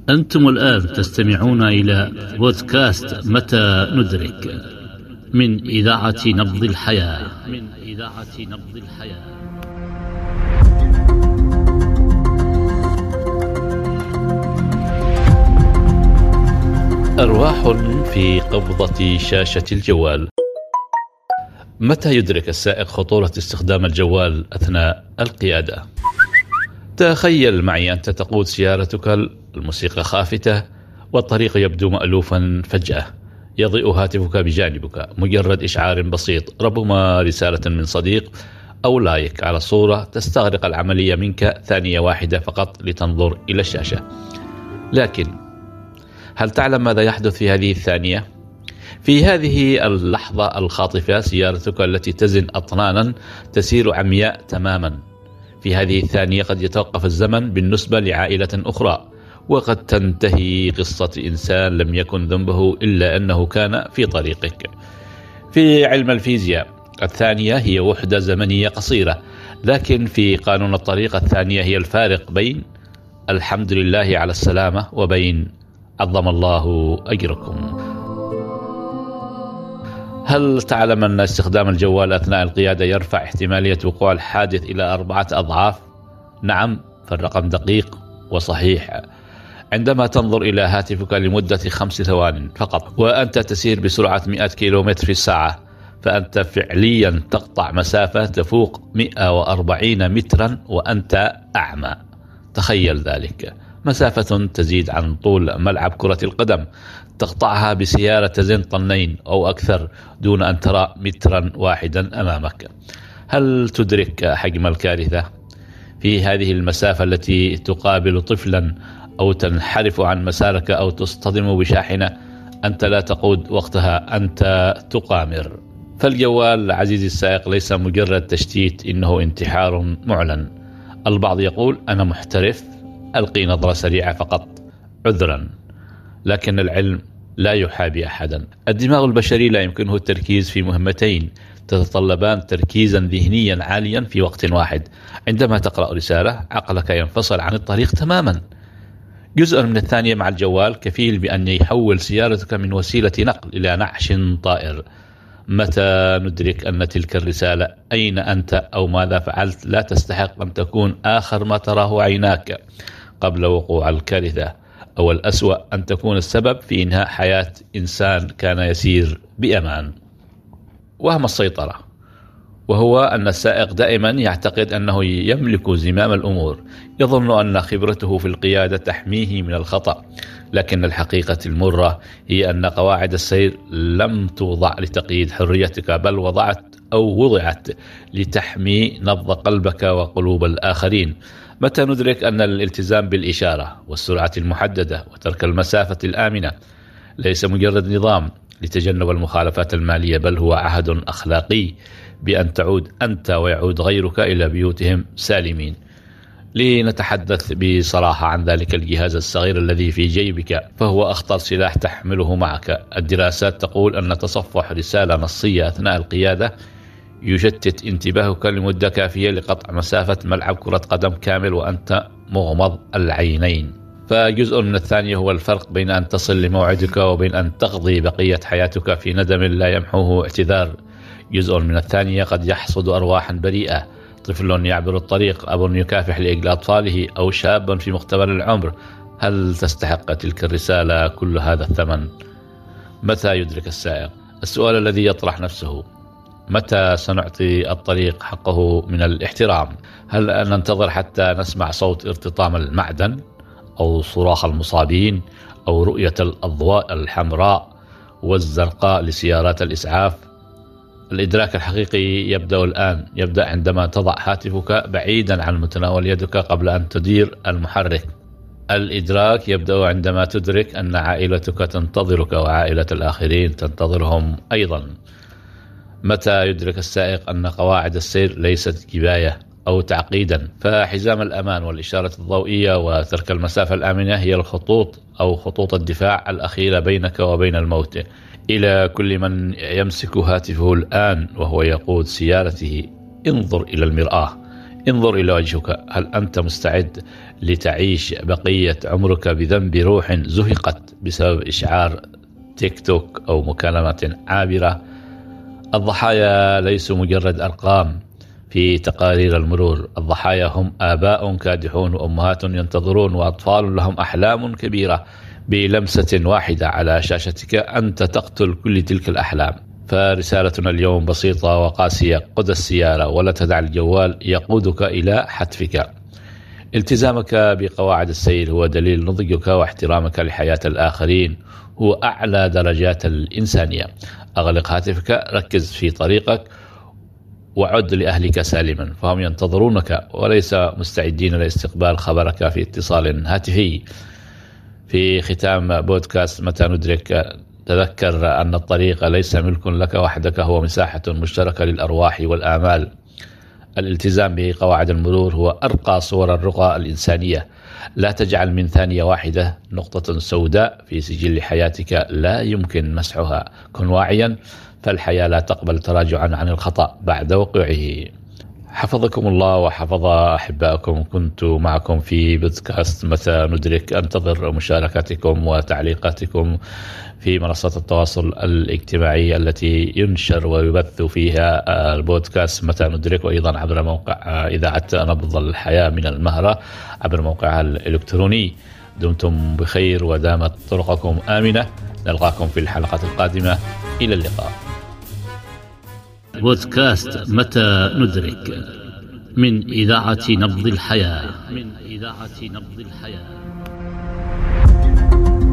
أنتم الآن تستمعون إلى بودكاست متى ندرك من إذاعة نبض الحياة. أرواح في قبضة شاشة الجوال. متى يدرك السائق خطورة استخدام الجوال أثناء القيادة؟ تخيل معي أنت تقود سيارتك، الموسيقى خافتة والطريق يبدو مألوفا، فجأة يضيء هاتفك بجانبك، مجرد إشعار بسيط، ربما رسالة من صديق أو لايك على صورة، تستغرق العملية منك ثانية واحدة فقط لتنظر إلى الشاشة. لكن هل تعلم ماذا يحدث في هذه الثانية؟ في هذه اللحظة الخاطفة سيارتك التي تزن أطنانا تسير عمياء تماما. في هذه الثانية قد يتوقف الزمن بالنسبة لعائلة أخرى، وقد تنتهي قصة إنسان لم يكن ذنبه إلا أنه كان في طريقك. في علم الفيزياء الثانية هي وحدة زمنية قصيرة، لكن في قانون الطريق الثانية هي الفارق بين الحمد لله على السلامة وبين عظم الله أجركم. هل تعلم أن استخدام الجوال أثناء القيادة يرفع احتمالية وقوع الحادث إلى 4 أضعاف؟ نعم، فالرقم دقيق وصحيح. عندما تنظر إلى هاتفك لمدة 5 ثوان فقط وأنت تسير بسرعة 100 كيلومتر في الساعة، فأنت فعليا تقطع مسافة تفوق 140 مترا وأنت أعمى. تخيل ذلك، مسافة تزيد عن طول ملعب كرة القدم، تقطعها بسيارة تزن طنين أو أكثر دون أن ترى مترا واحدا أمامك. هل تدرك حجم الكارثة؟ في هذه المسافة التي تقابل طفلا أو تنحرف عن مسارك أو تصطدم بشاحنة، أنت لا تقود وقتها، أنت تقامر. فالجوال عزيزي السائق ليس مجرد تشتيت، إنه انتحار معلن. البعض يقول أنا محترف، ألقي نظرة سريعة فقط، عذرا، لكن العلم لا يحابي أحدا. الدماغ البشري لا يمكنه التركيز في مهمتين تتطلبان تركيزا ذهنيا عاليا في وقت واحد. عندما تقرأ رسالة عقلك ينفصل عن الطريق تماما. جزء من الثانية مع الجوال كفيل بأن يحول سيارتك من وسيلة نقل إلى نعش طائر. متى ندرك أن تلك الرسالة، أين أنت أو ماذا فعلت، لا تستحق أن تكون آخر ما تراه عيناك قبل وقوع الكارثة، أو الأسوأ أن تكون السبب في إنهاء حياة إنسان كان يسير بأمان. وهم السيطرة، وهو أن السائق دائما يعتقد أنه يملك زمام الأمور، يظن أن خبرته في القيادة تحميه من الخطأ، لكن الحقيقة المرة هي أن قواعد السير لم توضع لتقييد حريتك، بل وضعت لتحمي نبض قلبك وقلوب الآخرين. متى ندرك أن الالتزام بالإشارة والسرعة المحددة وترك المسافة الآمنة ليس مجرد نظام لتجنب المخالفات المالية، بل هو عهد أخلاقي بأن تعود أنت ويعود غيرك إلى بيوتهم سالمين. لنتحدث بصراحة عن ذلك الجهاز الصغير الذي في جيبك، فهو أخطر سلاح تحمله معك. الدراسات تقول أن تصفح رسالة نصية أثناء القيادة يشتت انتباهك لمدة كافية لقطع مسافة ملعب كرة قدم كامل وأنت مغمض العينين. فجزء من الثانية هو الفرق بين أن تصل لموعدك وبين أن تقضي بقية حياتك في ندم لا يمحوه اعتذار. جزء من الثانية قد يحصد أرواحا بريئة، طفل يعبر الطريق، أب يكافح لإجل أطفاله، أو شاب في مقتبل العمر. هل تستحق تلك الرسالة كل هذا الثمن؟ متى يدرك السائق؟ السؤال الذي يطرح نفسه، متى سنعطي الطريق حقه من الاحترام؟ هل ننتظر حتى نسمع صوت ارتطام المعدن أو صراخ المصابين أو رؤية الأضواء الحمراء والزرقاء لسيارات الإسعاف؟ الإدراك الحقيقي يبدأ الآن، يبدأ عندما تضع هاتفك بعيدا عن متناول يدك قبل أن تدير المحرك. الإدراك يبدأ عندما تدرك أن عائلتك تنتظرك وعائلة الآخرين تنتظرهم أيضا. متى يدرك السائق أن قواعد السير ليست كباية أو تعقيدا، فحزام الأمان والإشارة الضوئية وترك المسافة الآمنة هي الخطوط أو خطوط الدفاع الأخيرة بينك وبين الموت. إلى كل من يمسك هاتفه الآن وهو يقود سيارته، انظر إلى المرآة، انظر إلى وجهك، هل أنت مستعد لتعيش بقية عمرك بذنب روح زهقت بسبب إشعار تيك توك أو مكالمة عابرة؟ الضحايا ليسوا مجرد أرقام في تقارير المرور، الضحايا هم آباء كادحون وأمهات ينتظرون وأطفال لهم أحلام كبيرة. بلمسة واحدة على شاشتك أنت تقتل كل تلك الأحلام. فرسالتنا اليوم بسيطة وقاسية: قد السيارة ولا تدع الجوال يقودك إلى حتفك. التزامك بقواعد السير هو دليل نضجك، واحترامك لحياة الآخرين هو أعلى درجات الإنسانية. أغلق هاتفك، ركز في طريقك، وعد لأهلك سالما، فهم ينتظرونك وليس مستعدين لاستقبال خبرك في اتصال هاتفي. في ختام بودكاست متى ندرك، تذكر أن الطريق ليس ملك لك وحدك، هو مساحة مشتركة للأرواح والآمال. الالتزام بقواعد المرور هو أرقى صور الرقى الإنسانية. لا تجعل من ثانية واحدة نقطة سوداء في سجل حياتك لا يمكن مسحها. كن واعيا، فالحياة لا تقبل تراجعا عن الخطأ بعد وقوعه. حفظكم الله وحفظ أحبائكم. كنت معكم في بودكاست متى ندرك. أنتظر مشاركاتكم وتعليقاتكم في منصات التواصل الاجتماعي التي ينشر ويبث فيها البودكاست متى ندرك، وأيضا عبر موقع إذاعة نبض الحياة من المهرة عبر موقعها الإلكتروني. دمتم بخير ودامت طرقكم آمنة. نلقاكم في الحلقة القادمة. إلى اللقاء. بودكاست متى ندرك من إذاعة نبض الحياة.